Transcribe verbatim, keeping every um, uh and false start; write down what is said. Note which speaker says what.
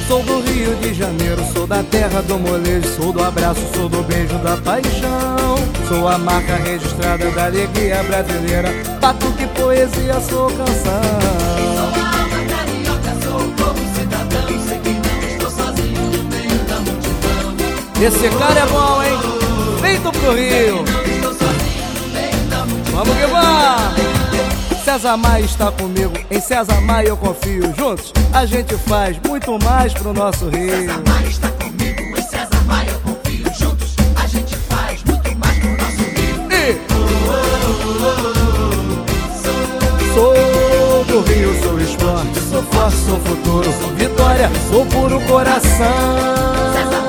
Speaker 1: Sou do Rio de Janeiro, sou da terra do molejo, sou do abraço, sou do beijo, da paixão. Sou a marca registrada da alegria brasileira, batuque, poesia, sou canção.
Speaker 2: Sou a alma carioca, sou o povo cidadão, sei que não estou sozinho no meio da multidão.
Speaker 1: Esse cara é bom, hein? Feito pro Rio. Vamos que vamos! César Maia está comigo, em César Maia eu confio. Juntos a gente faz muito mais pro nosso Rio.
Speaker 2: César Maia está comigo, em César Maia eu confio. Juntos a gente faz muito mais pro nosso Rio.
Speaker 1: E... Sou do Rio, sou esporte, sou forte, sou futuro, sou vitória, sou puro coração.
Speaker 2: César